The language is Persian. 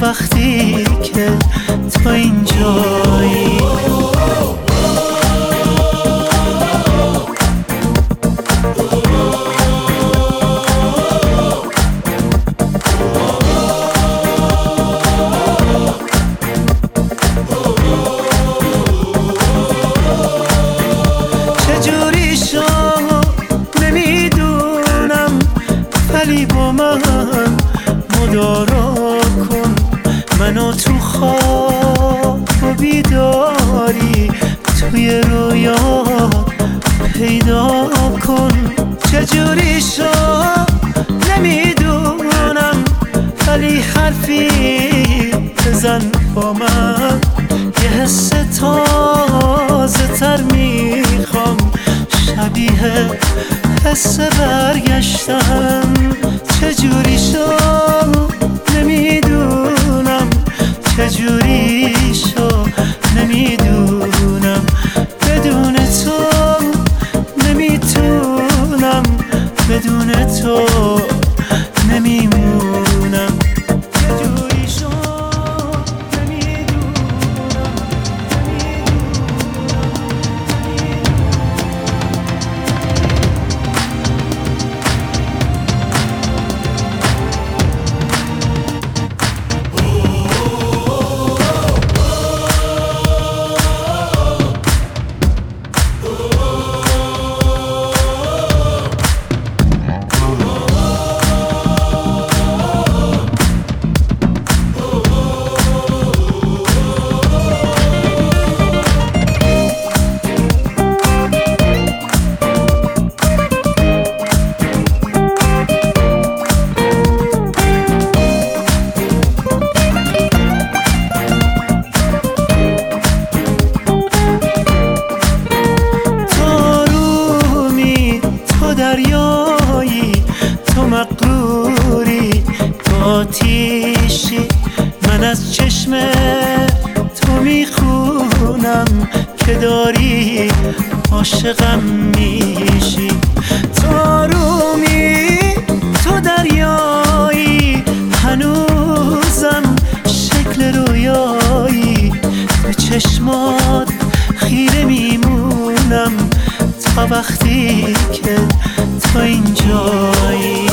وقتی که تو اینجایی. چجوری شد نمیدونم، ولی با من مدارا کن، منو تو خواب و بیداری توی رویا پیدا کن. چجوری شد نمیدونم، ولی حرفی بزن با من، یه حس تازه تر میخوام، شبیه حس برگشتن. چجوری شد نمیدونم، چجوری شد نمیدونم، بدون تو نمیتونم، بدون تو نمیمونم. چجوری شد نمیدونم، دریایی تو مغروری، تو آتیشی، من از چشم تو میخونم که داری عاشقم میشی. تو آرومی تو دریایی، هنوزم شکل رویایی، به چشمات خیره میمونم تا وقتی که تو اینجایی.